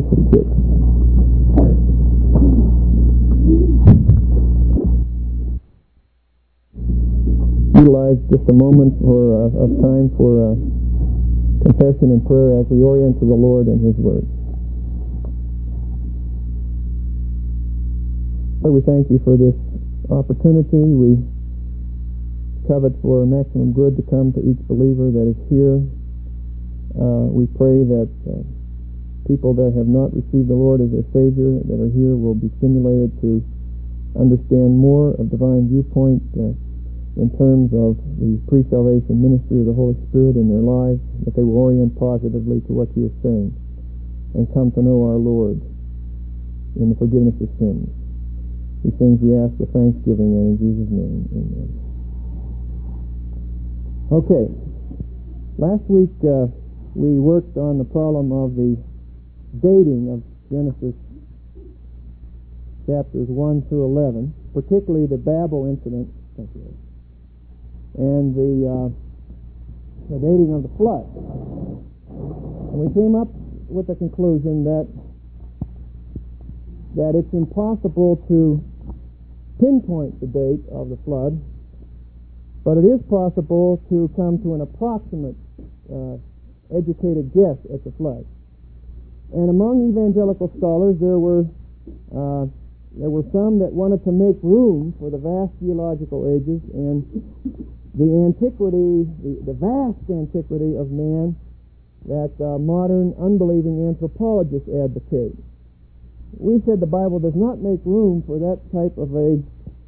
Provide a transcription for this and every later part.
6. Utilize just a moment of time for confession and prayer as we orient to the Lord and His Word. Lord, we thank You for this opportunity. We covet for maximum good to come to each believer that is here. We pray that people that have not received the Lord as their Savior that are here will be stimulated to understand more of divine viewpoint in terms of the pre-salvation ministry of the Holy Spirit in their lives, that they will orient positively to what You are saying and come to know our Lord in the forgiveness of sins. These things we ask with thanksgiving and in Jesus' name. Amen. Okay. Last week we worked on the problem of the dating of Genesis chapters 1 through 11, particularly the Babel incident and the dating of the flood. And we came up with the conclusion that it's impossible to pinpoint the date of the flood, but it is possible to come to an approximate educated guess at the flood. And among evangelical scholars, there were some that wanted to make room for the vast geological ages and the antiquity, the vast antiquity of man that modern unbelieving anthropologists advocate. We said the Bible does not make room for that type of an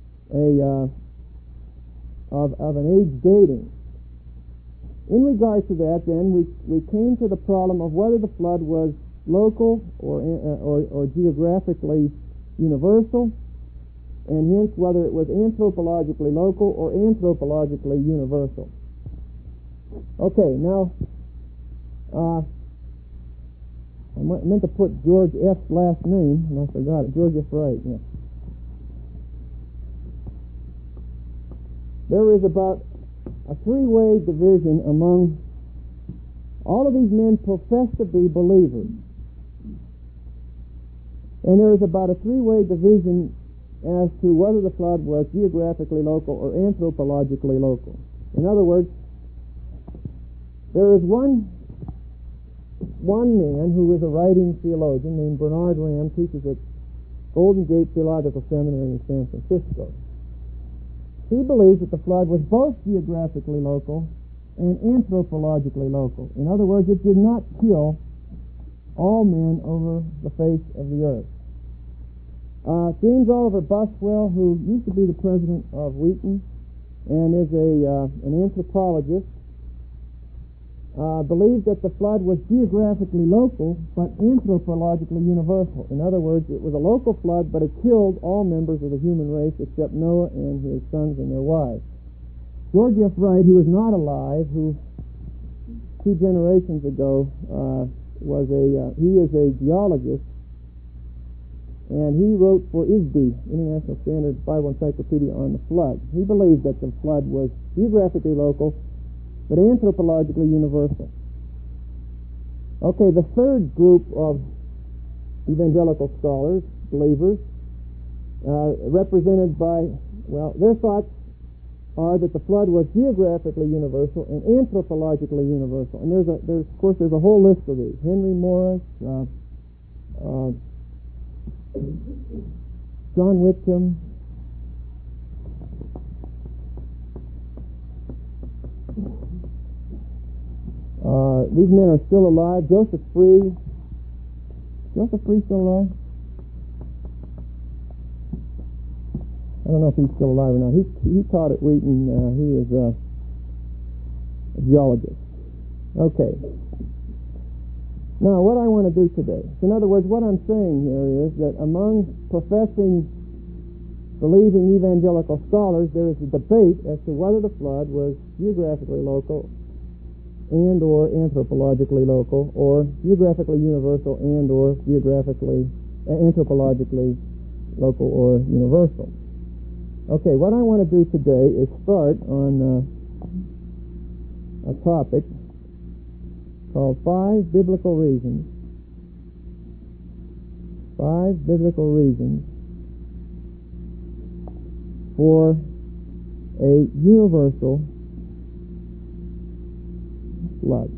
age dating. In regard to that, then, we came to the problem of whether the flood was local or geographically universal, and hence whether it was anthropologically local or anthropologically universal. Okay, now I meant to put George F.'s last name, and I forgot it. George F. Wright, yeah. There is about a three-way division among all of these men profess to be believers. And there is about a three-way division as to whether the flood was geographically local or anthropologically local. In other words, there is one man who is a writing theologian named Bernard Ram, teaches at Golden Gate Theological Seminary in San Francisco. He believes that the flood was both geographically local and anthropologically local. In other words, it did not kill all men over the face of the earth. James Oliver Buswell, who used to be the president of Wheaton and is an anthropologist, believed that the flood was geographically local but anthropologically universal. In other words, it was a local flood, but it killed all members of the human race except Noah and his sons and their wives. George F. Wright, who is not alive, who 2 generations ago he is a geologist, and he wrote for ISBE, International Standard Bible Encyclopedia, on the flood. He believed that the flood was geographically local but anthropologically universal. Okay, the third group of evangelical scholars, believers, represented by, their thoughts are that the flood was geographically universal and anthropologically universal. And there's a whole list of these. Henry Morris, John Whitcomb, these men are still alive. Joseph Free. Joseph Free still alive? I don't know if he's still alive or not. He taught at Wheaton. He is a geologist. Okay. Now, what I want to do today. So in other words, what I'm saying here is that among professing, believing evangelical scholars, there is a debate as to whether the flood was geographically local and or anthropologically local, or geographically universal and or geographically anthropologically local or universal. Okay, what I want to do today is start on a topic called 5 Biblical Reasons 5 biblical reasons for a universal flood.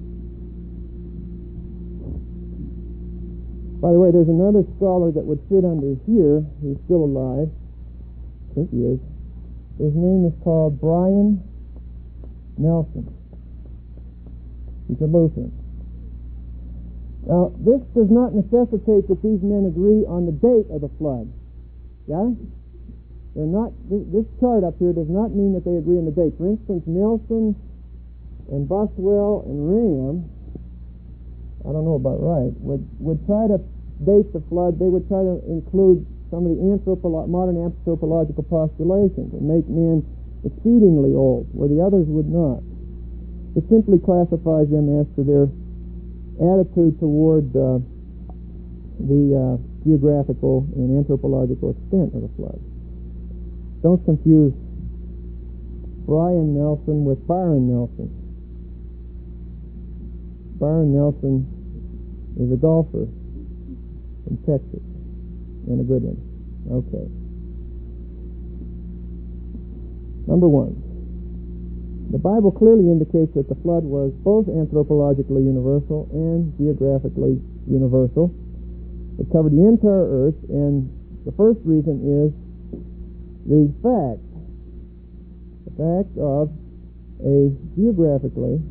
By the way, there's another scholar that would fit under here. He's still alive. I think he is. His name is called Brian Nelson. He's a Lutheran. Now, this does not necessitate that these men agree on the date of the flood. Yeah? They're not. This chart up here does not mean that they agree on the date. For instance, Nelson and Boswell and Ram, I don't know about right, would try to date the flood. They would try to include some of the modern anthropological postulations and make men exceedingly old, where the others would not. It simply classifies them as to their attitude toward the geographical and anthropological extent of the flood. Don't confuse Brian Nelson with Byron Nelson. Byron Nelson is a golfer from Texas, and a good one. Okay. Number 1. The Bible clearly indicates that the flood was both anthropologically universal and geographically universal. It covered the entire earth, and the first reason is the fact of a geographical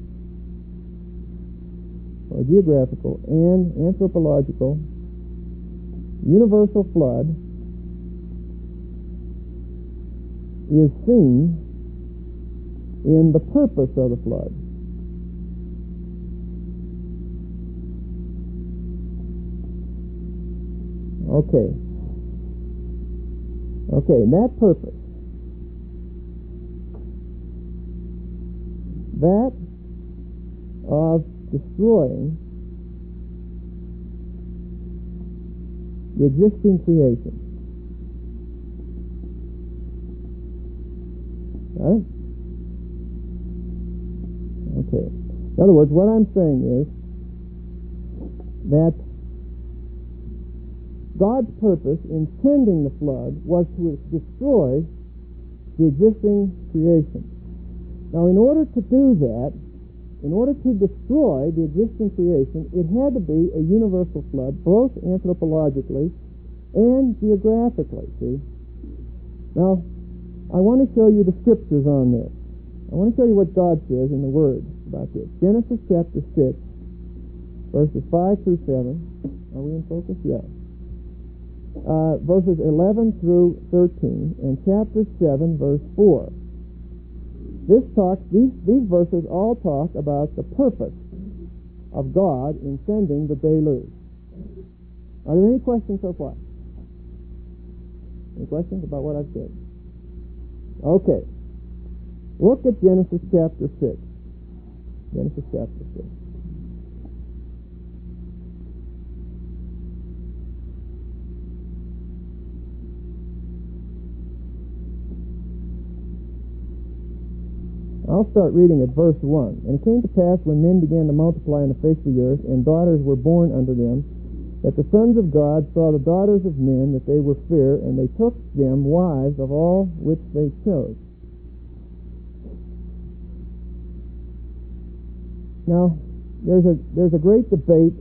and anthropological universal flood is seen in the purpose of the flood. Okay, that purpose, that of destroying the existing creation. Right? Okay. In other words, what I'm saying is that God's purpose in sending the flood was to destroy the existing creation. Now, in order to do that, in order to destroy the existing creation, it had to be a universal flood, both anthropologically and geographically, see? Now, I want to show you the scriptures on this. I want to show you what God says in the Word about this. Genesis chapter 6, verses 5 through 7. Are we in focus? Yeah. Verses 11 through 13, and chapter 7, verse 4. These verses all talk about the purpose of God in sending the deluge. Are there any questions so far? Any questions about what I've said? Okay. Look at Genesis chapter 6. Genesis chapter 6. I'll start reading at verse 1. And it came to pass, when men began to multiply on the face of the earth, and daughters were born unto them, that the sons of God saw the daughters of men, that they were fair, and they took them wives of all which they chose. Now, there's a great debate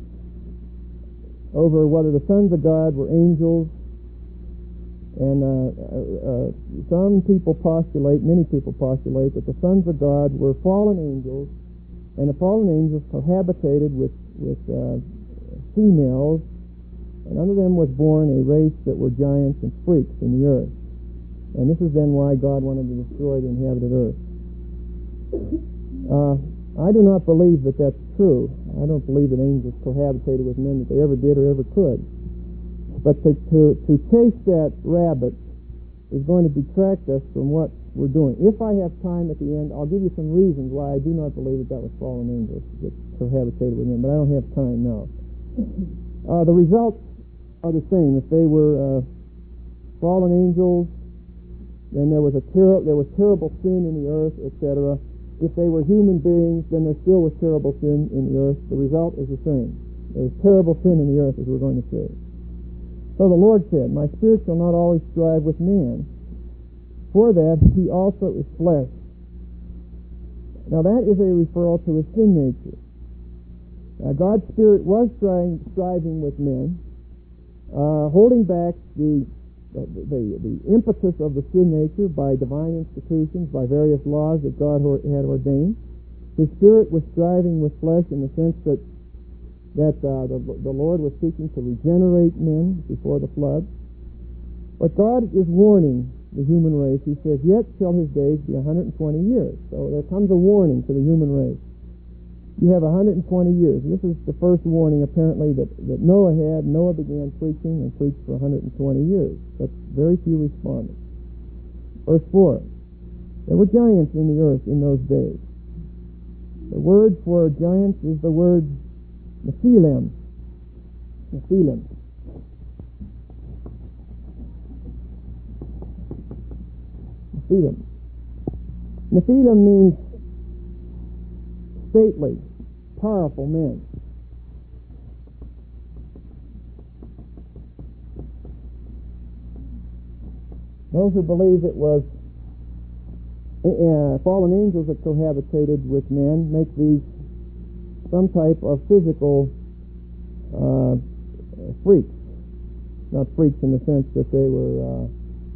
over whether the sons of God were angels. And some people postulate, many people postulate, that the sons of God were fallen angels, and the fallen angels cohabitated with females, and under them was born a race that were giants and freaks in the earth. And this is then why God wanted to destroy the inhabited earth. I do not believe that that's true. I don't believe that angels cohabitated with men, that they ever did or ever could. But to chase that rabbit is going to detract us from what we're doing. If I have time at the end, I'll give you some reasons why I do not believe that was fallen angels that cohabitated with men, but I don't have time now. The results are the same. If they were fallen angels, then there was terrible sin in the earth, etc. If they were human beings, then there still was terrible sin in the earth. The result is the same. There's terrible sin in the earth, as we're going to see. So the Lord said, my spirit shall not always strive with man, for that he also is flesh. Now that is a referral to his sin nature. God's spirit was striving with men, holding back the impetus of the sin nature by divine institutions, by various laws that God had ordained. His spirit was striving with flesh in the sense that the Lord was seeking to regenerate men before the flood. But God is warning the human race. He says, yet shall his days be 120 years. So there comes a warning to the human race. You have 120 years. And this is the first warning, apparently, that Noah had. Noah began preaching and preached for 120 years. But very few responded. Verse 4. There were giants in the earth in those days. The word for giants is the word Nephilim. Nephilim. Nephilim. Nephilim means stately, powerful men. Those who believe it was fallen angels that cohabitated with men make these some type of physical freaks. Not freaks in the sense that they were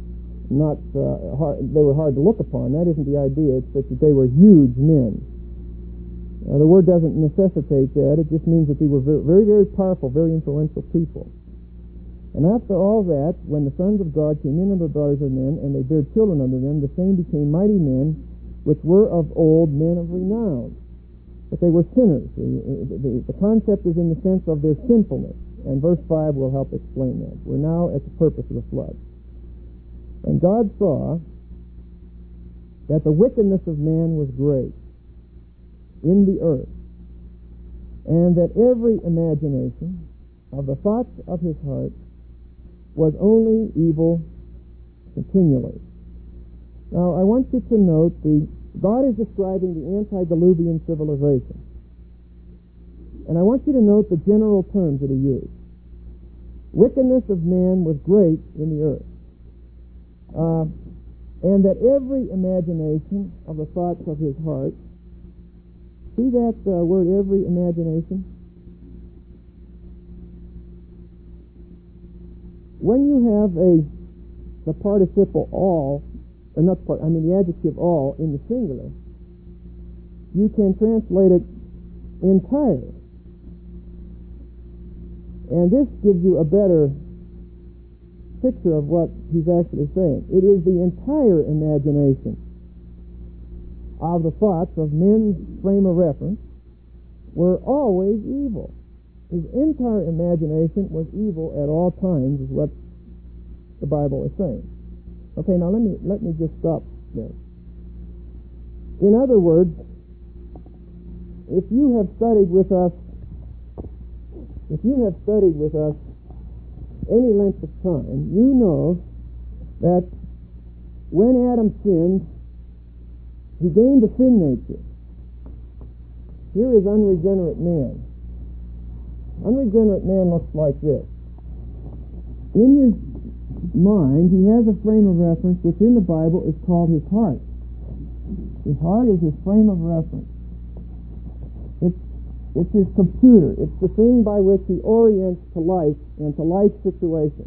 they were hard to look upon. That isn't the idea. It's that they were huge men. The word doesn't necessitate that. It just means that they were very, very powerful, very influential people. And after all that, when the sons of God came in unto the daughters of men, and they bare children unto them, the same became mighty men, which were of old men of renown. But they were sinners. The concept is in the sense of their sinfulness. And verse 5 will help explain that. We're now at the purpose of the flood. And God saw that the wickedness of man was great in the earth, and that every imagination of the thoughts of his heart was only evil continually. Now, I want you to note God is describing the antediluvian civilization. And I want you to note the general terms that he used. Wickedness of man was great in the earth. And that every imagination of the thoughts of his heart, see that word, every imagination? When you have the participle all, the adjective all in the singular, you can translate it entire. And this gives you a better picture of what he's actually saying. It is the entire imagination of the thoughts of men's frame of reference were always evil. His entire imagination was evil at all times, is what the Bible is saying. Okay, now let me just stop there. In other words, if you have studied with us any length of time, you know that when Adam sinned, he gained a sin nature. Here is unregenerate man. Unregenerate man looks like this. In his mind, he has a frame of reference which in the Bible is called his heart. His heart is his frame of reference. It's his computer. It's the thing by which he orients to life and to life situations.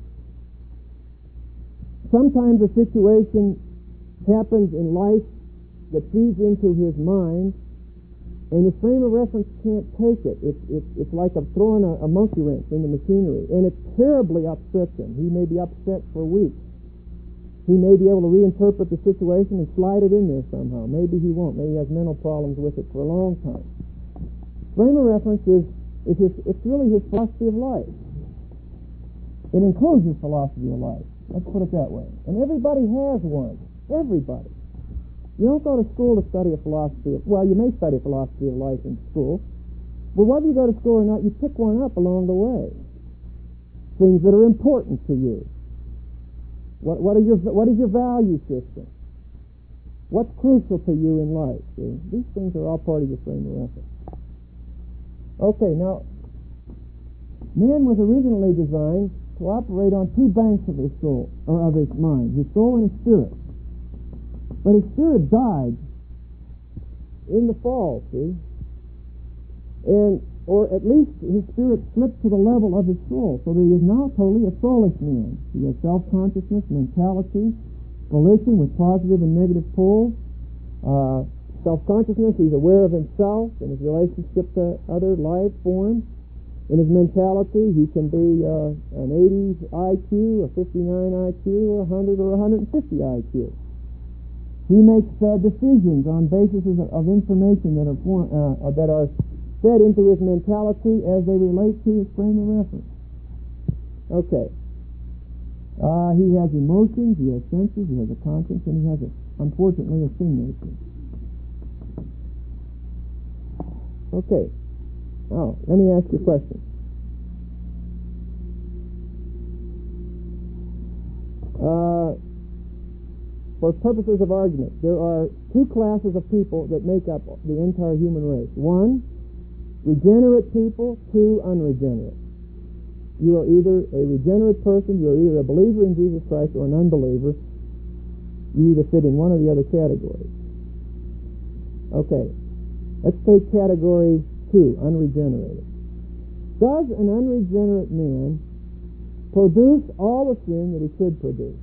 Sometimes a situation happens in life that feeds into his mind, and his frame of reference can't take it. It's like throwing a monkey wrench in the machinery, and it terribly upsets him. He may be upset for weeks. He may be able to reinterpret the situation and slide it in there somehow. Maybe he won't. Maybe he has mental problems with it for a long time. Frame of reference it's really his philosophy of life. It includes his philosophy of life. Let's put it that way. And everybody has one. Everybody. You don't go to school to study a philosophy you may study a philosophy of life in school, but whether you go to school or not, you pick one up along the way. Things that are important to you. What is your value system? What's crucial to you in life? See? These things are all part of your frame of reference. Okay, now, man was originally designed to to operate on two banks of his soul, or of his mind, his soul and his spirit. But his spirit died in the fall, see? Or at least his spirit slipped to the level of his soul, so that he is now totally a soulless man. He has self-consciousness, mentality, volition with positive and negative poles. Self-consciousness, he's aware of himself and his relationship to other life forms. In his mentality, he can be an 80 IQ, a 59 IQ, or 100 or 150 IQ. He makes decisions on basis of information that are fed into his mentality as they relate to his frame of reference. Okay. He has emotions, he has senses, he has a conscience, and he has, unfortunately, a sin nature. Okay. Now, let me ask you a question. For purposes of argument, there are two classes of people that make up the entire human race. One, regenerate people. Two, unregenerate. You are either a regenerate person, you are either a believer in Jesus Christ or an unbeliever. You either fit in one or the other category. Okay. Let's take category 2, unregenerated. Does an unregenerate man produce all the sin that he could produce?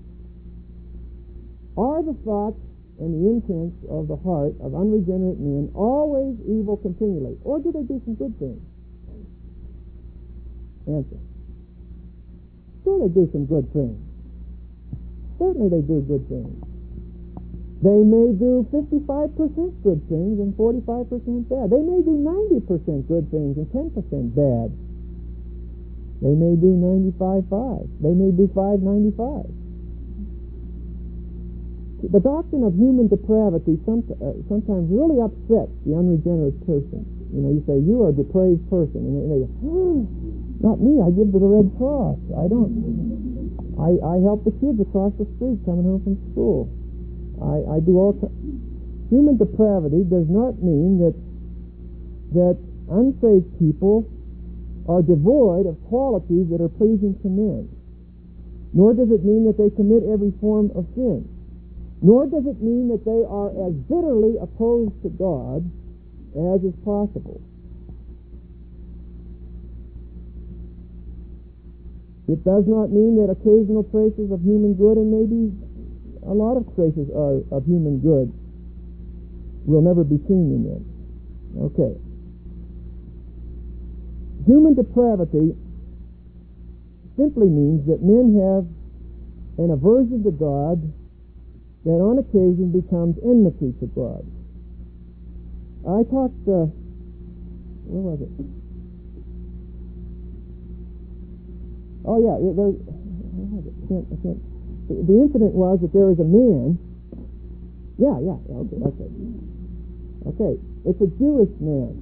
Are the thoughts and the intents of the heart of unregenerate men always evil continually? Or do they do some good things? Answer. Sure, they do some good things. Certainly they do good things. They may do 55% good things and 45% bad. They may do 90% good things and 10% bad. They may do 95-5. They may do 5-95. The doctrine of human depravity sometimes really upsets the unregenerate person. You know, you say, you are a depraved person. And they go, not me, I give to the Red Cross. I help the kids across the street coming home from school. I do all... Human depravity does not mean that unsaved people are devoid of qualities that are pleasing to men. Nor does it mean that they commit every form of sin. Nor does it mean that they are as bitterly opposed to God as is possible. It does not mean that occasional traces of human good, and maybe a lot of traces of human good, will never be seen in them. Okay. Human depravity simply means that men have an aversion to God that on occasion becomes enmity to God. I talked, where was it? Oh yeah, the incident was that there is a man. Okay, it's a Jewish man.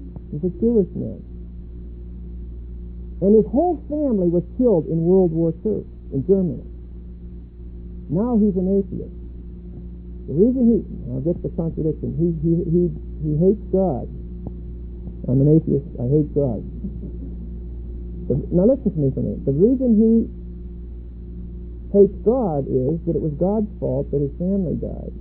And his whole family was killed in World War II in Germany. Now he's an atheist. The reason I'll get the contradiction. He hates God. I'm an atheist. I hate God. Now listen to me for a minute. The reason he hates God is that it was God's fault that his family died.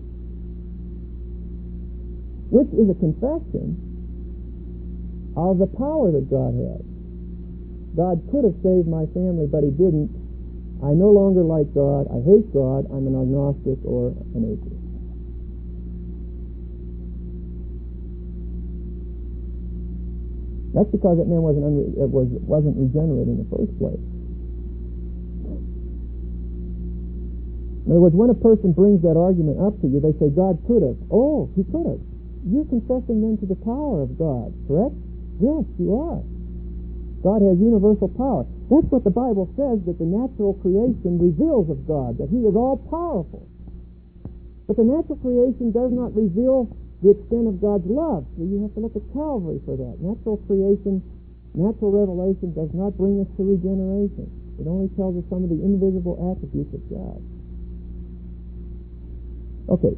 Which is a confession of the power that God had. God could have saved my family, but he didn't. I no longer like God. I hate God. I'm an agnostic or an atheist. That's because that man wasn't regenerate in the first place. In other words, when a person brings that argument up to you, they say, God could have. Oh, he could have. You're confessing then to the power of God, correct? Yes, you are. God has universal power. That's what the Bible says, that the natural creation reveals of God, that he is all-powerful. But the natural creation does not reveal the extent of God's love. So you have to look at Calvary for that. Natural creation, natural revelation does not bring us to regeneration. It only tells us some of the invisible attributes of God. Okay.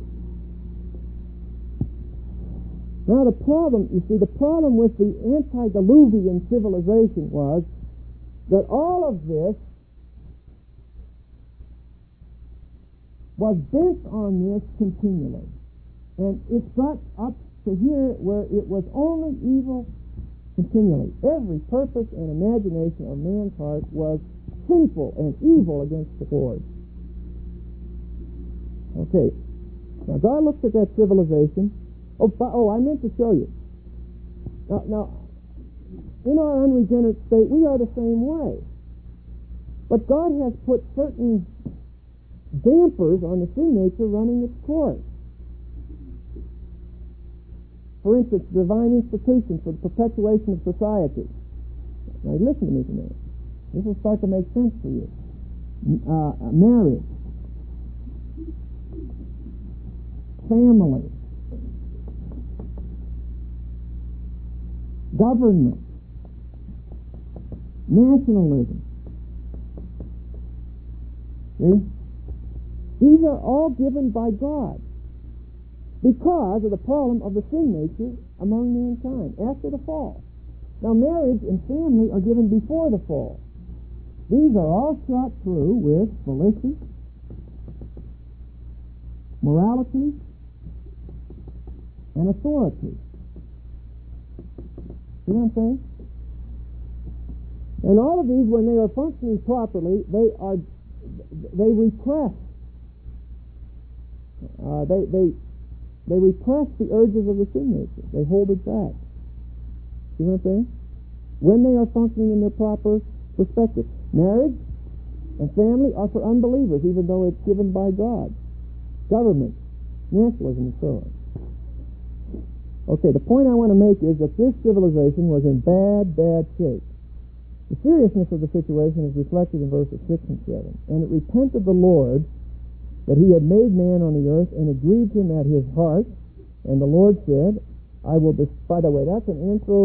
Now the problem with the antediluvian civilization was that all of this was bent on this continually. And it got up to here where it was only evil continually. Every purpose and imagination of man's heart was sinful and evil against the Lord. Okay. Now, God looks at that civilization. I meant to show you. Now, in our unregenerate state, we are the same way. But God has put certain dampers on the sin nature running its course. For instance, divine institutions for the perpetuation of society. Now, listen to me for a minute. This will start to make sense for you. Marriage. Family. Government. Nationalism. See? These are all given by God because of the problem of the sin nature among mankind after the fall. Now, marriage and family are given before the fall. These are all shot through with felicity, morality, and authority. See what I'm saying? And all of these, when they are functioning properly, they repress. They repress the urges of the sin nature. They hold it back. See what I'm saying? When they are functioning in their proper perspective. Marriage and family are for unbelievers, even though it's given by God. Government, nationalism, and so on. Okay, the point I want to make is that this civilization was in bad shape. The seriousness of the situation is reflected in verses 6 and 7. And it repented the Lord that he had made man on the earth, and it grieved him at his heart. And the Lord said, I will... By the way, that's an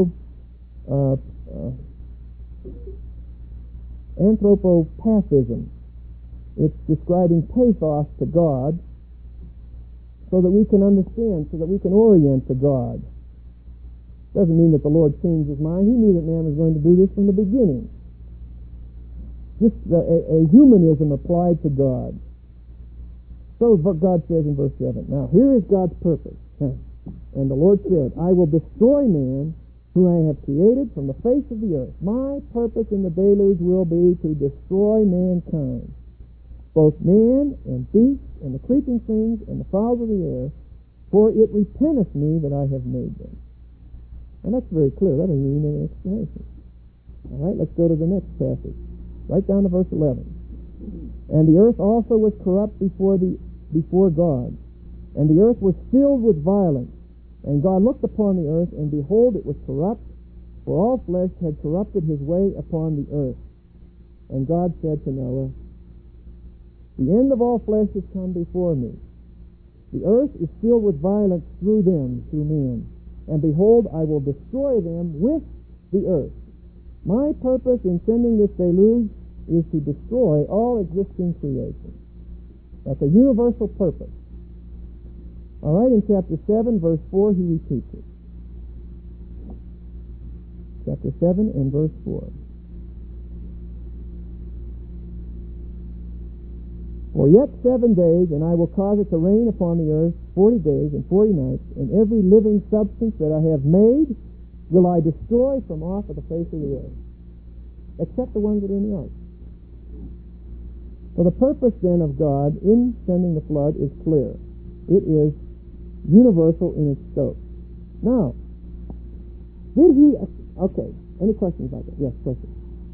anthropopathism. It's describing pathos to God so that we can understand, so that we can orient to God. Doesn't mean that the Lord changed his mind. He knew that man was going to do this from the beginning. Just a humanism applied to God. So what God says in verse 7. Now, here is God's purpose. And the Lord said, I will destroy man whom I have created from the face of the earth. My purpose in the deluge will be to destroy mankind, both man and beast and the creeping things and the fowls of the air, for it repenteth me that I have made them. And that's very clear. That doesn't need any explanation. All right, let's go to the next passage. Right down to verse 11. And the earth also was corrupt before God, and the earth was filled with violence. And God looked upon the earth, and behold, it was corrupt, for all flesh had corrupted his way upon the earth. And God said to Noah, the end of all flesh is come before me. The earth is filled with violence through men. And behold, I will destroy them with the earth. My purpose in sending this deluge is to destroy all existing creation. That's a universal purpose. All right, in chapter 7, verse 4, he repeats it. Chapter 7 and verse 4. For yet 7 days, and I will cause it to rain upon the earth 40 days and 40 nights, and every living substance that I have made will I destroy from off of the face of the earth, except the ones that are in the ark. So the purpose then of God in sending the flood is clear. It is universal in its scope. Now, did he... Okay, any questions about that? Yes, question.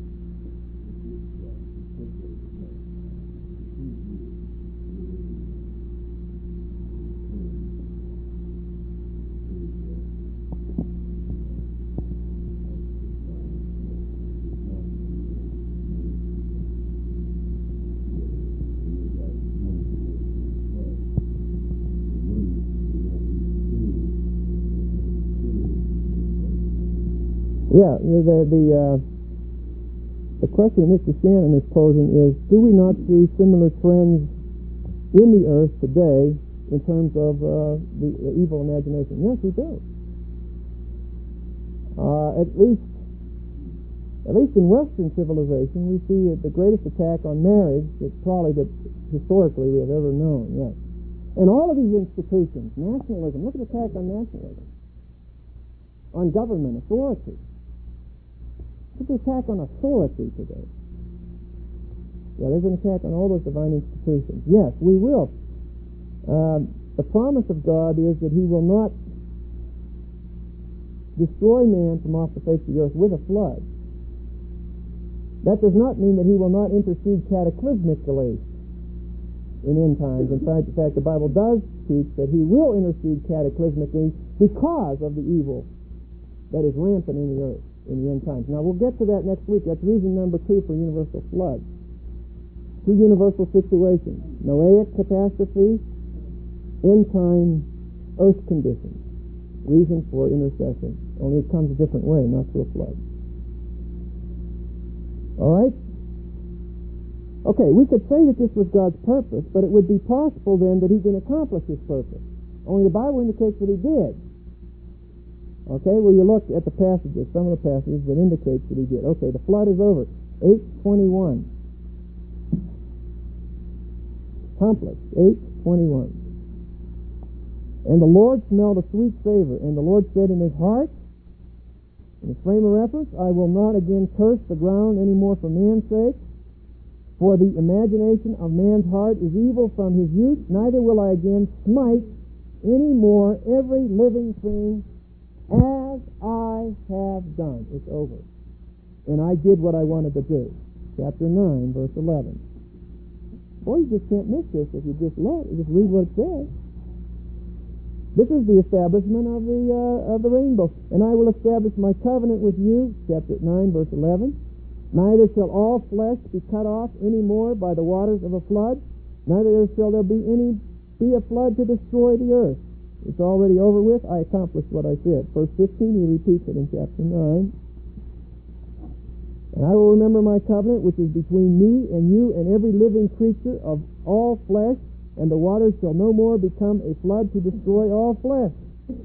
Yeah, the question that Mr. Shannon is posing is, do we not see similar trends in the earth today in terms of the evil imagination? Yes, we do. At least At least in Western civilization, we see the greatest attack on marriage that probably that historically we have ever known, yes. And all of these institutions, nationalism, look at the attack on nationalism, on government, authority. Look at the attack on authority today. Yeah, there's an attack on all those divine institutions. Yes, we will. The promise of God is that He will not destroy man from off the face of the earth with a flood. That does not mean that He will not intercede cataclysmically in end times. In fact, the Bible does teach that He will intercede cataclysmically because of the evil that is rampant in the earth in the end times. Now, we'll get to that next week. That's reason number 2 for universal flood. 2 universal situations: Noahic catastrophe, end time earth conditions. Reason for intercession. Only it comes a different way, not through a flood. All right? Okay, we could say that this was God's purpose, but it would be possible then that He didn't accomplish His purpose. Only the Bible indicates that He did. Okay, well, you look at the passages, some of the passages that indicate that He did. Okay, the flood is over. 8:21. Accomplished. 8:21. And the Lord smelled a sweet savor, and the Lord said in His heart, in His frame of reference, I will not again curse the ground any more for man's sake, for the imagination of man's heart is evil from his youth, neither will I again smite any more every living thing as I have done. It's over. And I did what I wanted to do. Chapter 9, verse 11. Boy, you just can't miss this if you just read what it says. This is the establishment of the rainbow. And I will establish my covenant with you, chapter 9, verse 11. Neither shall all flesh be cut off any more by the waters of a flood, neither shall there be a flood to destroy the earth. It's already over with. I accomplished what I said. Verse 15, He repeats it in chapter 9. And I will remember my covenant, which is between me and you and every living creature of all flesh, and the waters shall no more become a flood to destroy all flesh.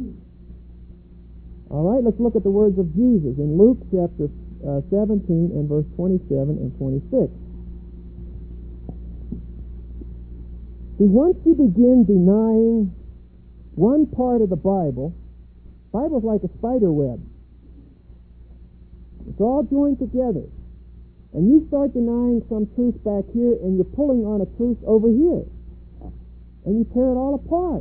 All right, let's look at the words of Jesus in Luke chapter 17 and verse 27 and 26. See, once you begin denying one part of the Bible's like a spider web. It's all joined together. And you start denying some truth back here, and you're pulling on a truth over here. And you tear it all apart.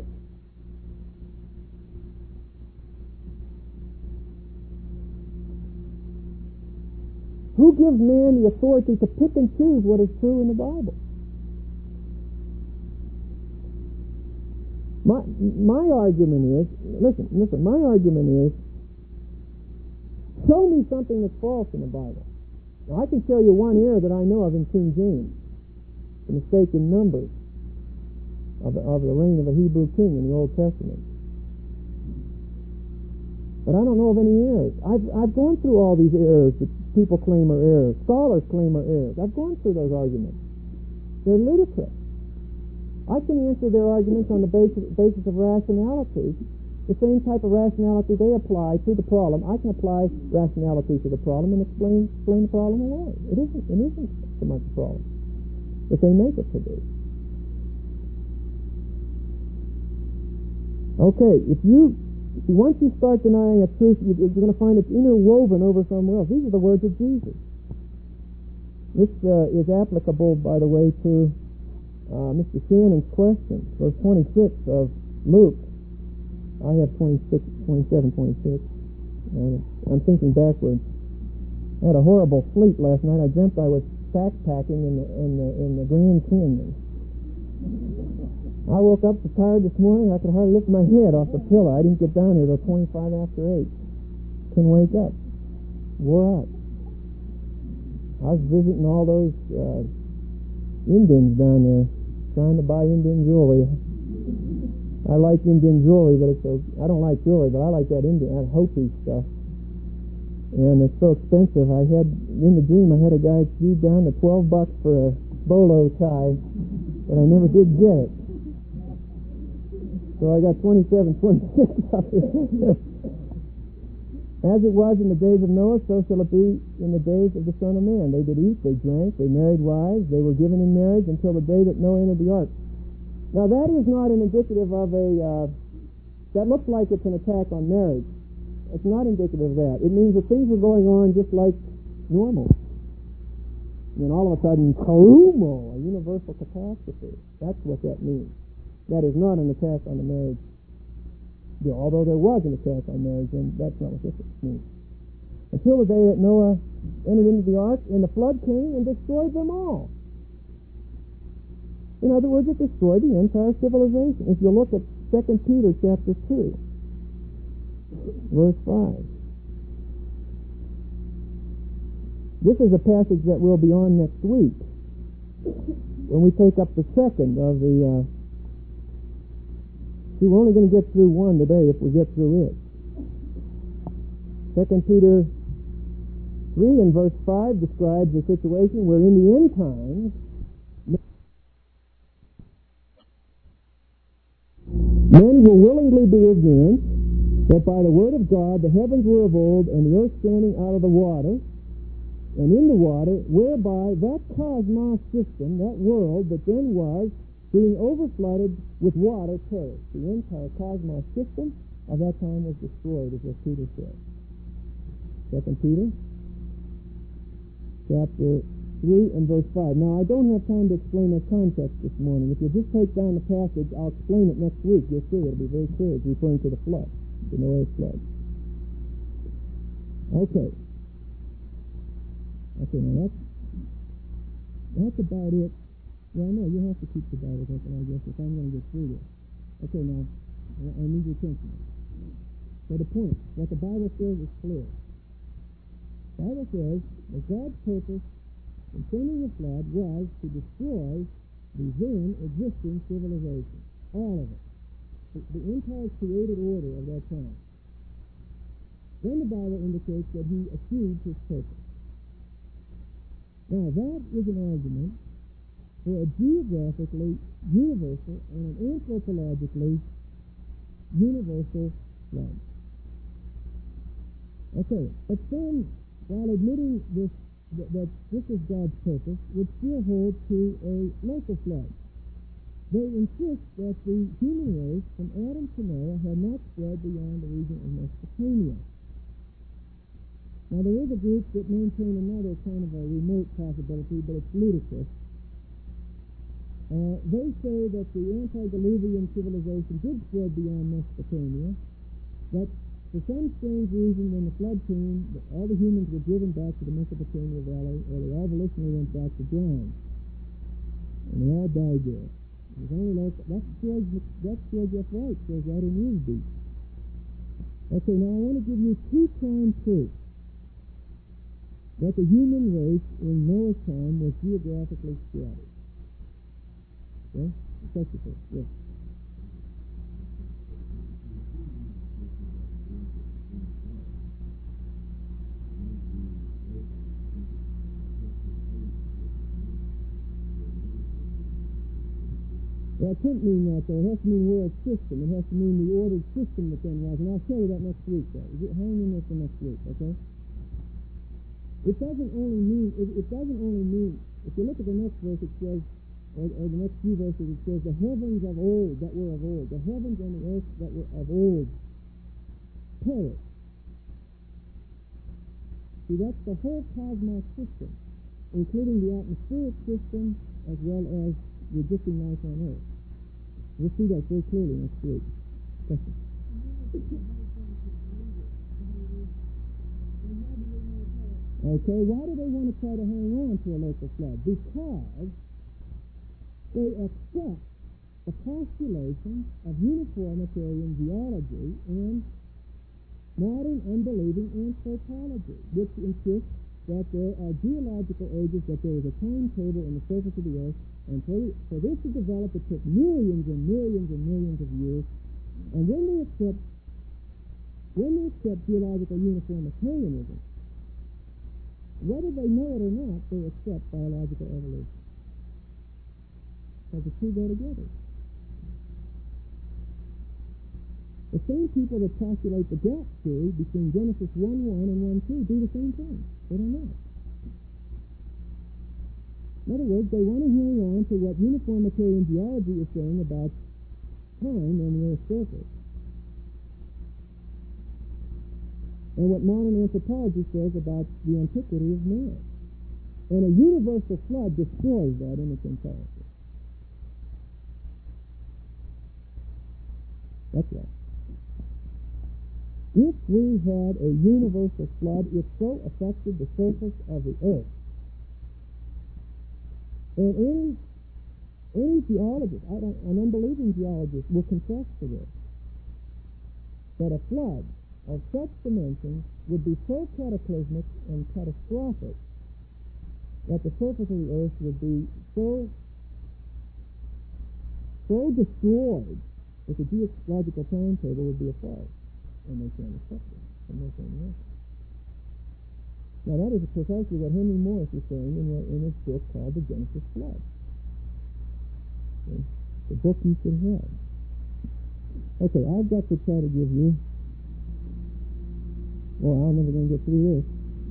Who gives man the authority to pick and choose what is true in the Bible? My argument is, listen, my argument is, show me something that's false in the Bible. Now, I can show you one error that I know of in King James, the mistaken numbers of the reign of a Hebrew king in the Old Testament. But I don't know of any errors. I've gone through all these errors that people claim are errors. Scholars claim are errors. I've gone through those arguments. They're ludicrous. I can answer their arguments on the basis of rationality, the same type of rationality they apply to the problem. I can apply rationality to the problem and explain the problem away. It isn't so much a problem that they make it to be. Okay, once you start denying a truth, you're going to find it's interwoven over somewhere else. These are the words of Jesus. This is applicable, by the way, to Mr. Shannon's question, verse 26 of Luke. I have 27, 26. I'm thinking backwards. I had a horrible sleep last night. I dreamt I was backpacking in the Grand Canyon. I woke up so tired this morning I could hardly lift my head off the pillow. I didn't get down here till 25 after 8. Couldn't wake up. Wore out. I was visiting all those Indians down there, trying to buy Indian jewelry. I like Indian jewelry, but I don't like jewelry, but I like that Hopi stuff. And it's so expensive. In the dream, I had a guy feed down to $12 for a bolo tie, but I never did get it. So I got 27, 26 up here. As it was in the days of Noah, so shall it be in the days of the Son of Man. They did eat, they drank, they married wives, they were given in marriage until the day that Noah entered the ark. Now that is not an indicative of that looks like it's an attack on marriage. It's not indicative of that. It means that things were going on just like normal. And all of a sudden, kaboom, a universal catastrophe. That's what that means. That is not an attack on the marriage. Although there was an attack on marriage, and that's not what this means. Until the day that Noah entered into the ark, and the flood came and destroyed them all. In other words, it destroyed the entire civilization. If you look at 2 Peter chapter 2, verse 5. This is a passage that we'll be on next week when we take up the second of the... See, we're only going to get through one today if we get through it. 2 Peter 3 and verse 5 describes a situation where in the end times men will willingly be against that by the word of God the heavens were of old and the earth standing out of the water and in the water, whereby that cosmos system, that world that then was, being overflooded with water, perished. The entire cosmos system of that time was destroyed, is what Peter said. 2 Peter, chapter 3 and verse 5. Now, I don't have time to explain that context this morning. If you just take down the passage, I'll explain it next week. You'll see it'll be very clear. It's referring to the flood, the Noah's flood. Okay. Okay, now that's about it. Well, no, you have to keep the Bible open, I guess, if I'm going to get through this. Okay, now, I need your attention. So the point, what the Bible says is clear. The Bible says that God's purpose in sending the flood was to destroy the then existing civilization. All of it. The entire created order of that time. Then the Bible indicates that he achieved his purpose. Now, that is an argument for a geographically universal and an anthropologically universal flood. Okay, but some, while admitting this, that this is God's purpose, would still hold to a local flood. They insist that the human race from Adam to Noah had not spread beyond the region of Mesopotamia. Now, there is a group that maintain another kind of a remote possibility, but it's ludicrous. They say that the antediluvian civilization did spread beyond Mesopotamia, that for some strange reason when the flood came, all the humans were driven back to the Mesopotamia Valley, or they all volitionally went back to John. And they all died there. It was only like, that's George F. Wright says that in Newsbeat. Okay, now I want to give you two-time proof that the human race in Noah's time was geographically scattered. Okay? That's the first. Yes. Well, it can't mean that, though. It has to mean world system. It has to mean the ordered system that then was. And I'll show you that next week, though. Hang in there for next week, okay? It doesn't only mean, if you look at the next verse, it says, or the next few verses, it says, the heavens of old that were of old, the heavens and the earth that were of old perished. See, that's the whole cosmos system, including the atmospheric system as well as the existing life on earth. We'll see that very clearly next week. Question? Okay, why do they want to try to hang on to a local flood? Because they accept the postulation of uniformitarian geology and modern unbelieving anthropology, which insists that there are geological ages, that there is a timetable in the surface of the earth, and for this to develop, it took millions and millions and millions of years. And when they accept geological uniformitarianism, whether they know it or not, they accept biological evolution. Because the two go together. The same people that postulate the gap theory between Genesis 1:1 and 1:2 do the same thing. They don't know. In other words, they want to hang on to what uniformitarian geology is saying about time on the Earth's surface, and what modern anthropology says about the antiquity of man. And a universal flood destroys that in its entirety. That's right. If we had a universal flood, it so affected the surface of the Earth. And any geologist, an unbelieving geologist, will confess to this, that a flood of such dimensions would be so cataclysmic and catastrophic that the surface of the Earth would be so destroyed that the geological timetable would be a farce, and they can't accept it from their family. Now that is precisely what Henry Morris is saying in his book called The Genesis Flood. Okay. The book you should have. Okay, I've got to try to give you, well, I'm never going to get through this.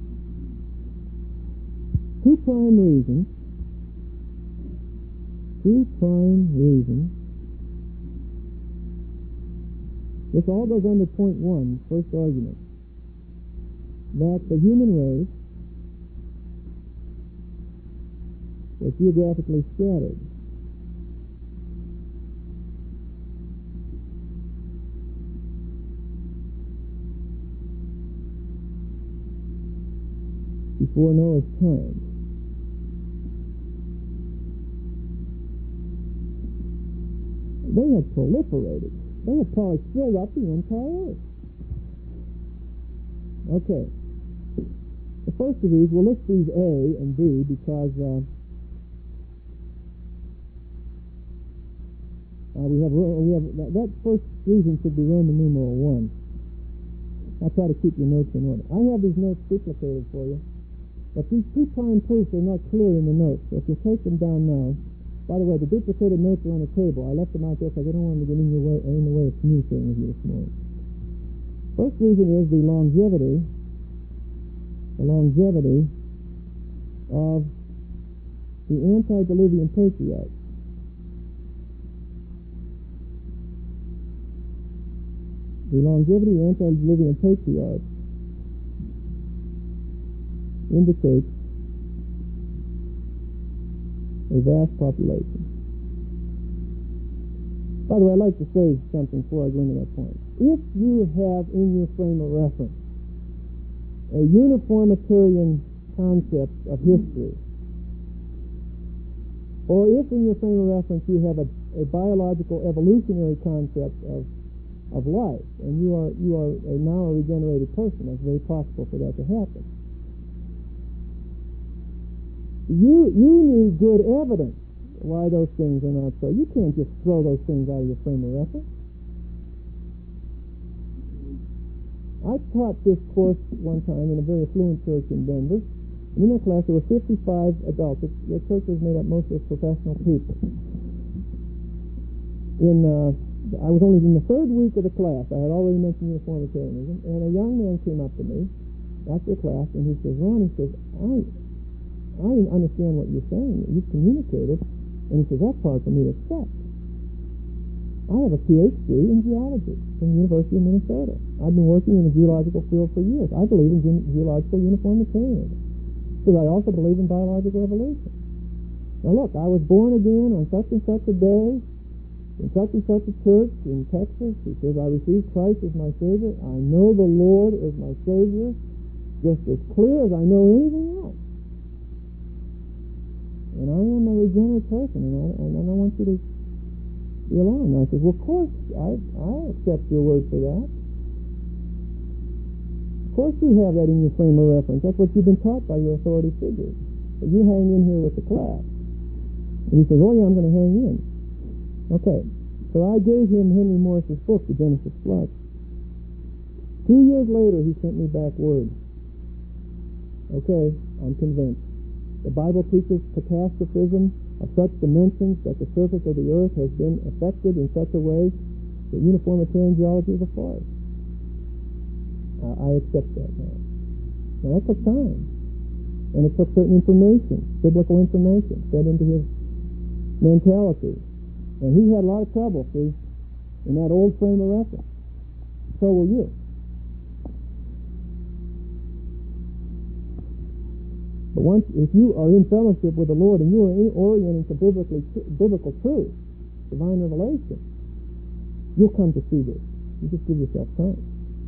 Two prime reasons. This all goes under point 1, first argument, that the human race was geographically scattered. Before Noah's time. They had proliferated. They had probably filled up the entire Earth. Okay. The first of these, we'll list these A and B because we have that first reason should be Roman numeral 1. I'll try to keep your notes in order. I have these notes duplicated for you, but these two prime proofs are not clear in the notes. So if you take them down now. By the way, the duplicated notes are on the table. I left them out there because I don't want them to get in the way of communicating with you this morning. First reason is the longevity of the antediluvian patriarchs. The longevity of the antediluvian patriarchs indicates a vast population. By the way, I'd like to say something before I go into that point. If you have in your frame of reference a uniformitarian concept of history, or if in your frame of reference you have a biological evolutionary concept of life, and you are now a regenerated person, it's very possible for that to happen. You need good evidence why those things are not so. You can't just throw those things out of your frame of reference. I taught this course one time in a very affluent church in Denver. In that class there were 55 adults. The church was made up mostly of professional people. I was only in the third week of the class. I had already mentioned uniformitarianism, and a young man came up to me after class and he says, "Ron," he says, I understand what you're saying. You've communicated. And he says, that's hard for me to accept. I have a PhD in geology from the University of Minnesota. I've been working in the geological field for years. I believe in geological uniformitarianism. Because I also believe in biological evolution. Now look, I was born again on such and such a day, in such and such a church in Texas. He says, I received Christ as my Savior. I know the Lord as my Savior, just as clear as I know anything else. And I am a regenerate person, and I don't want you to be alarmed. And I said, well, of course, I accept your word for that. Of course you have that in your frame of reference. That's what you've been taught by your authority figures. But you hang in here with the class. And he says, oh yeah, I'm going to hang in. Okay. So I gave him Henry Morris's book, The Genesis Flood. 2 years later, he sent me back word. Okay, I'm convinced. The Bible teaches catastrophism of such dimensions that the surface of the earth has been affected in such a way The uniformitarian geology is a farce. I accept that now. Now that took time. And it took certain information, biblical information, fed into his mentality. And he had a lot of trouble, see, in that old frame of reference. So will you. But once, if you are in fellowship with the Lord and you are orienting to biblical truth, divine revelation, you'll come to see this. You just give yourself time.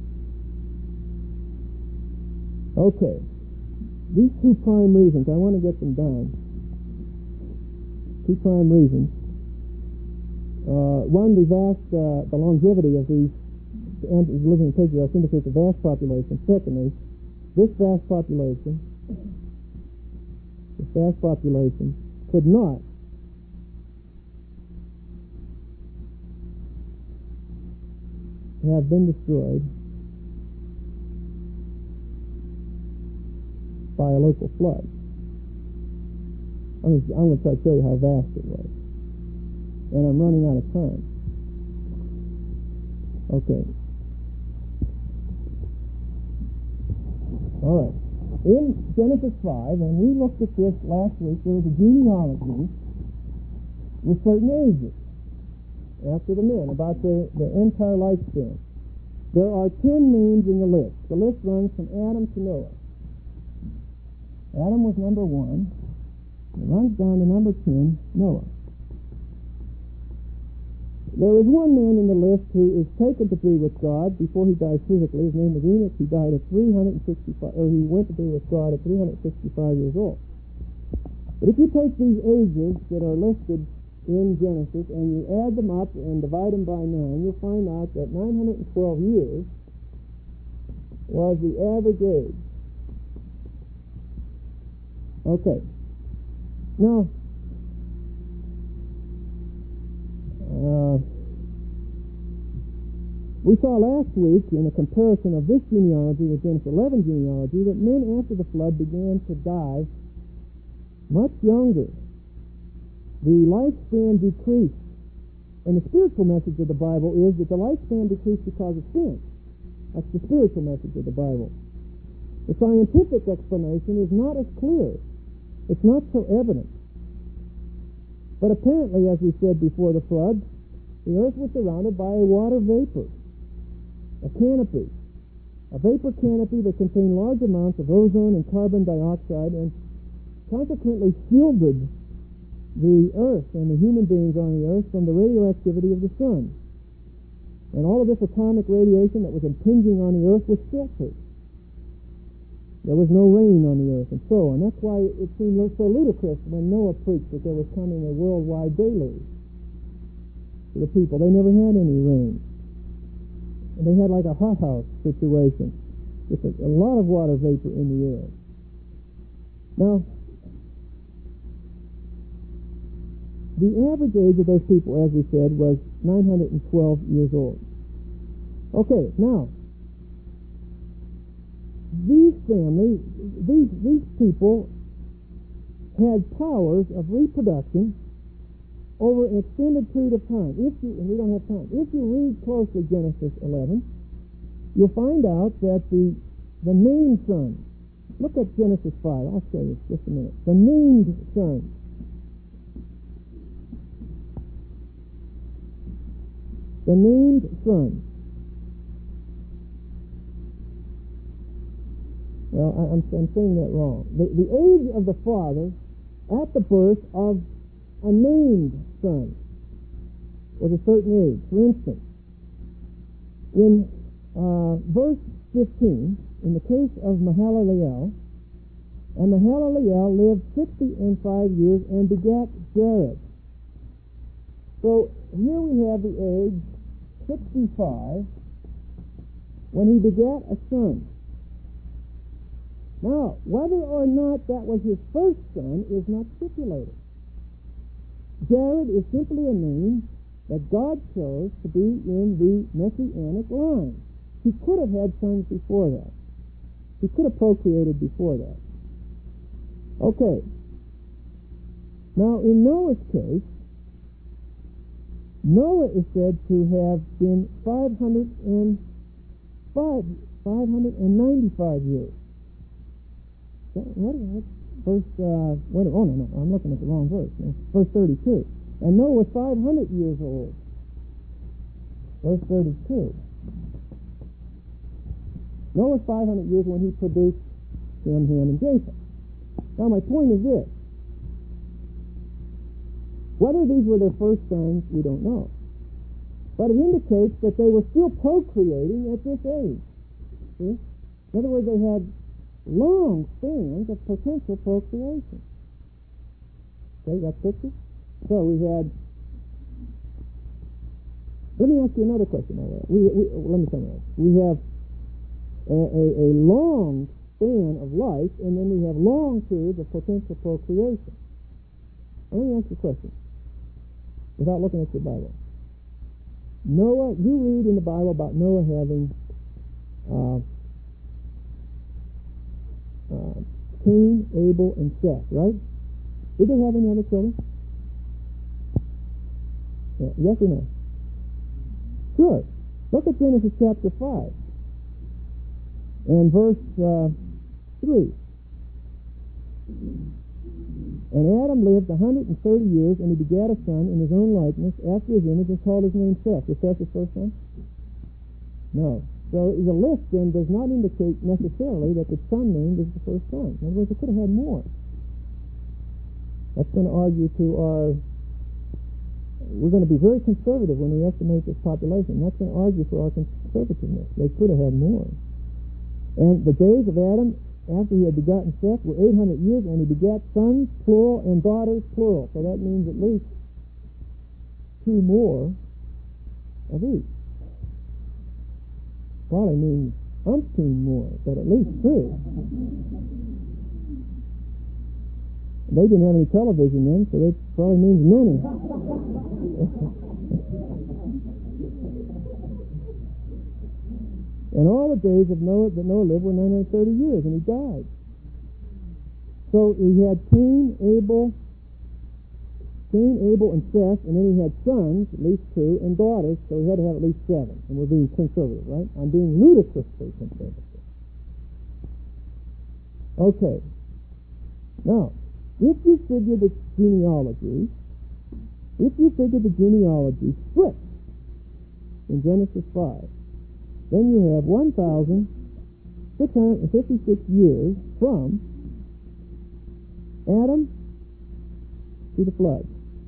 Okay. These two prime reasons, I want to get them down. Two prime reasons. One, the longevity of these living patriarchs indicates a vast population. Secondly, this vast population could not have been destroyed by a local flood. I'm going to try to show you how vast it was. And I'm running out of time. Okay. All right. In Genesis 5, and we looked at this last week, there was a genealogy with certain ages after the men, about their entire lifespan. There are 10 names in the list. The list runs from Adam to Noah. Adam was number 1. It runs down to number 10, Noah. There is one man in the list who is taken to be with God before he dies physically. His name was Enoch. He died at 365, or he went to be with God at 365 years old. But if you take these ages that are listed in Genesis and you add them up and divide them by 9, you'll find out that 912 years was the average age. Okay. Now, we saw last week in a comparison of this genealogy with Genesis 11 genealogy that men after the flood began to die much younger. The lifespan decreased. And the spiritual message of the Bible is that the lifespan decreased because of sin. That's the spiritual message of the Bible. The scientific explanation is not as clear. It's not so evident. But apparently, as we said before the flood, the earth was surrounded by a water vapor, a canopy, a vapor canopy that contained large amounts of ozone and carbon dioxide and consequently shielded the earth and the human beings on the earth from the radioactivity of the sun. And all of this atomic radiation that was impinging on the earth was filtered. There was no rain on the earth, and so on. That's why it seemed so ludicrous when Noah preached that there was coming a worldwide deluge to the people. They never had any rain. And they had like a hothouse situation with a lot of water vapor in the air. Now, the average age of those people, as we said, was 912 years old. Okay, now, these people had powers of reproduction over an extended period of time. And we don't have time. If you read closely Genesis 11, you'll find out that the named sons, look at Genesis 5, I'll show you just a minute. The named sons. The named sons. Well, I'm saying that wrong. The age of the father at the birth of a named son was a certain age. For instance, in verse 15, in the case of Mahalaleel, and Mahalaleel lived 65 years and begat Jared. So here we have the age 65 when he begat a son. Now, whether or not that was his first son is not stipulated. Jared is simply a name that God chose to be in the Messianic line. He could have had sons before that. He could have procreated before that. Okay. Now, in Noah's case, Noah is said to have been 595 years. What is it? Verse, no, I'm looking at the wrong verse. No. Verse 32. And Noah was 500 years old. Verse 32. Noah was 500 years when he produced Ham, and Japheth. Now my point is this. Whether these were their first sons, we don't know. But it indicates that they were still procreating at this age. See? In other words, they had long spans of potential procreation. Okay, got the picture? So we had... Let me ask you another question. Let me summarize. We have a long span of life, and then we have long periods of potential procreation. Let me ask you a question, without looking at your Bible. Noah, you read in the Bible about Noah having Cain, Abel, and Seth, right? Did they have any other children? Yeah, yes or no? Sure. Look at Genesis chapter 5 and verse 3. And Adam lived 130 years, and he begat a son in his own likeness, after his image, and called his name Seth. Was Seth his first son? No. So the list then does not indicate necessarily that the son named is the first son. In other words, it could have had more. That's going to argue to our... We're going to be very conservative when we estimate this population. That's going to argue for our conservativeness. They could have had more. And the days of Adam, after he had begotten Seth, were 800 years, and he begat sons, plural, and daughters, plural. So that means at least 2 more of each. Probably means umpteen more, but at least 2. They didn't have any television then, so that probably means many. And all the days of Noah that Noah lived were 930 years, and he died. So he had Cain, Abel, and Seth, and then he had sons, at least 2, and daughters, so he had to have at least 7. And we're being conservative, right? I'm being ludicrously conservative. Okay. Now, if you figure the genealogy split in Genesis 5, then you have 1,656 years from Adam to the flood.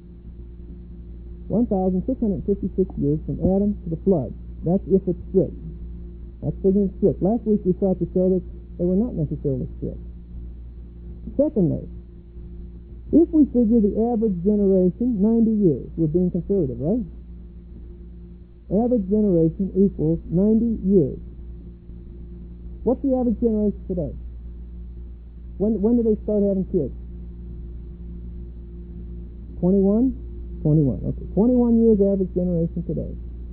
1,656 years from Adam to the flood. That's if it's strict. That's figuring strict. Last week we sought to show that they were not necessarily strict. Secondly, if we figure the average generation, 90 years, we're being conservative, right? Average generation equals 90 years. What's the average generation today? When do they start having kids? 21? 21, okay. 21 years average generation today.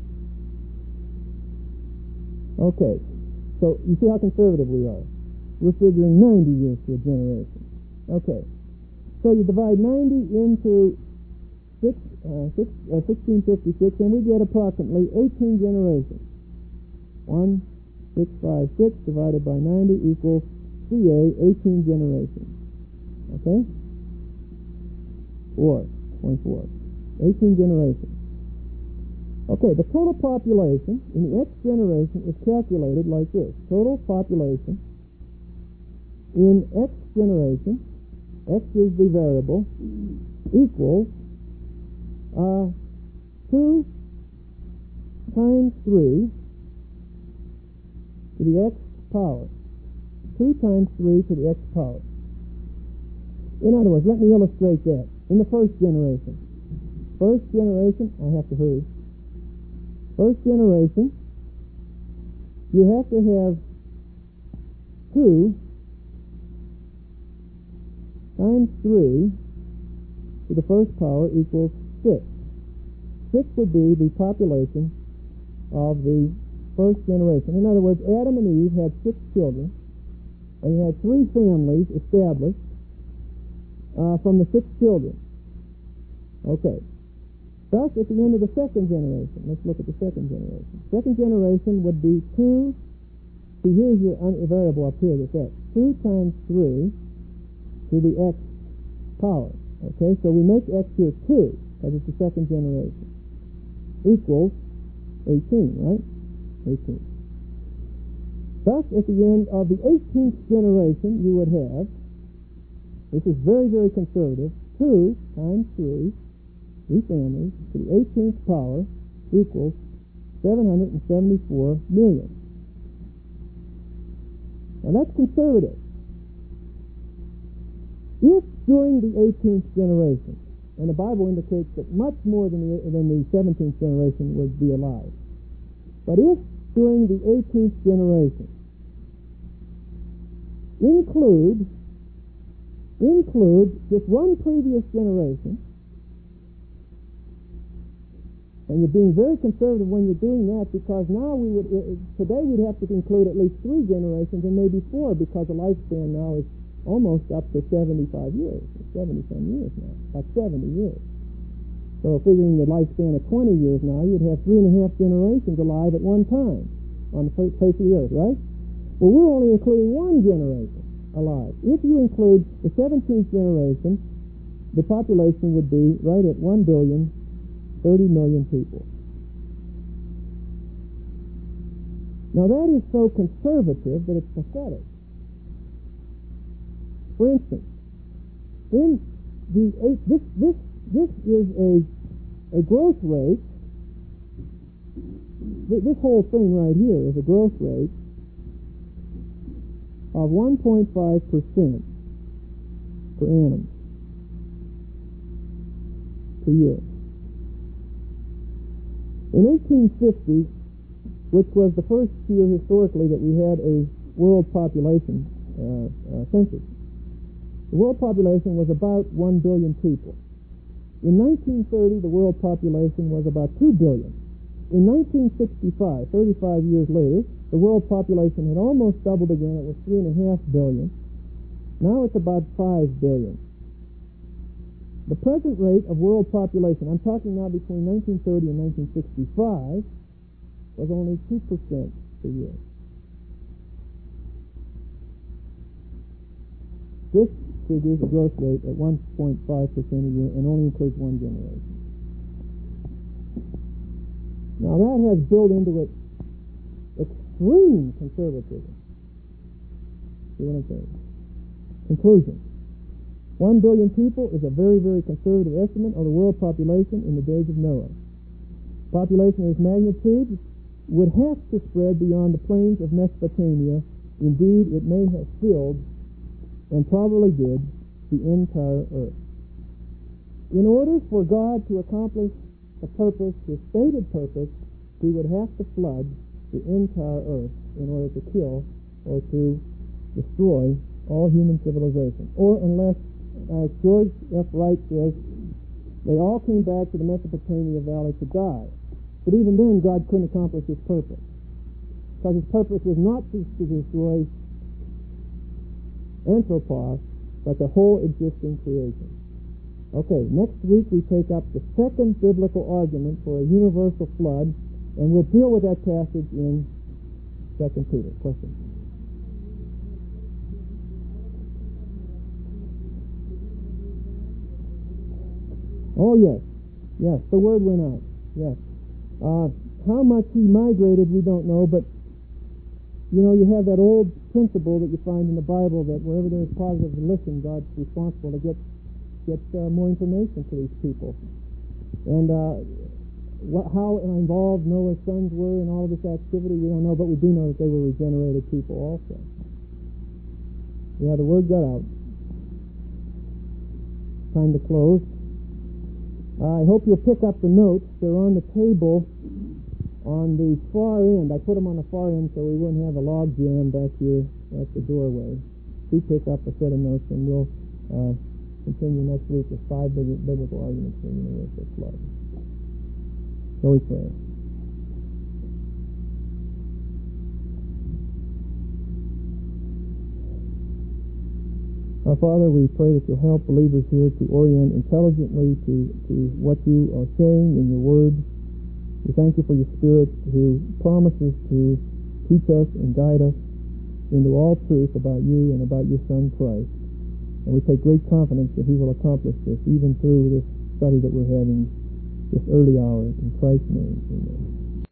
Okay, so you see how conservative we are. We're figuring 90 years to a generation. Okay, so you divide 90 into 1656, and we get approximately 18 generations. 1656 divided by 90 equals CA, 18 generations. Okay? 24. 18 generations. Okay, the total population in the X generation is calculated like this. Total population in X generation, X is the variable, equals 2 times 3 to the X power. 2 times 3 to the X power. In other words, let me illustrate that. In the first generation, I have to hurry. First generation, you have to have 2 times 3 to the first power equals 6. 6 would be the population of the first generation. In other words, Adam and Eve had 6 children, and you had 3 families established from the 6 children. Okay. Thus, at the end of the second generation, let's look at the second generation. Second generation would be 2, see here's your variable up here, that's x. 2 times 3 to the x power. Okay, so we make x here 2, because it's the second generation, equals 18, right? 18. Thus, at the end of the 18th generation, you would have, this is very, very conservative, 2 times 3 families to the 18th power equals 774 million. Now that's conservative. If during the 18th generation, and the Bible indicates that much more than the 17th generation would be alive, but if during the 18th generation include just one previous generation, and you're being very conservative when you're doing that, because now today we'd have to include at least 3 generations and maybe 4, because the lifespan now is almost up to 75 years, 70-some years now, about 70 years. So figuring the lifespan of 20 years now, you'd have 3.5 generations alive at one time on the face of the earth, right? Well, we're only including 1 generation alive. If you include the 17th generation, the population would be right at 1,030,000,000 people. Now that is so conservative that it's pathetic. For instance, in this is a growth rate. This whole thing right here is a growth rate of 1.5% per annum per year. In 1850, which was the first year historically that we had a world population census, the world population was about 1 billion people. In 1930, the world population was about 2 billion. In 1965, 35 years later, the world population had almost doubled again. It was 3.5 billion. Now it's about 5 billion. The present rate of world population, I'm talking now between 1930 and 1965, was only 2% per year. This figures a growth rate at 1.5% a year and only includes 1 generation. Now that has built into it extreme conservatism. See what I'm saying? Conclusion. 1 billion people is a very, very conservative estimate of the world population in the days of Noah. Population of this magnitude would have to spread beyond the plains of Mesopotamia. Indeed, it may have filled, and probably did, the entire earth. In order for God to accomplish the purpose, his stated purpose, he would have to flood the entire earth in order to kill or to destroy all human civilization. Or unless, as George F. Wright says, they all came back to the Mesopotamia Valley to die. But even then, God couldn't accomplish his purpose, because his purpose was not to destroy anthropos, but the whole existing creation. Okay, next week we take up the second biblical argument for a universal flood, and we'll deal with that passage in 2 Peter. Question? Oh, yes. Yes, the word went out. Yes. How much he migrated, we don't know, but you know, you have that old principle that you find in the Bible that wherever there is positive volition, God's responsible to get more information to these people. And how involved Noah's sons were in all of this activity, we don't know, but we do know that they were regenerated people also. Yeah, the word got out. Time to close. I hope you'll pick up the notes. They're on the table on the far end. I put them on the far end so we wouldn't have a log jam back here at the doorway. We pick up a set of notes, and we'll continue next week with 5 biblical arguments for the universal flood. So we pray. Our Father, we pray that you'll help believers here to orient intelligently to what you are saying in your word. We thank you for your Spirit who promises to teach us and guide us into all truth about you and about your Son Christ. And we take great confidence that he will accomplish this even through this study that we're having this early hour. In Christ's name, amen.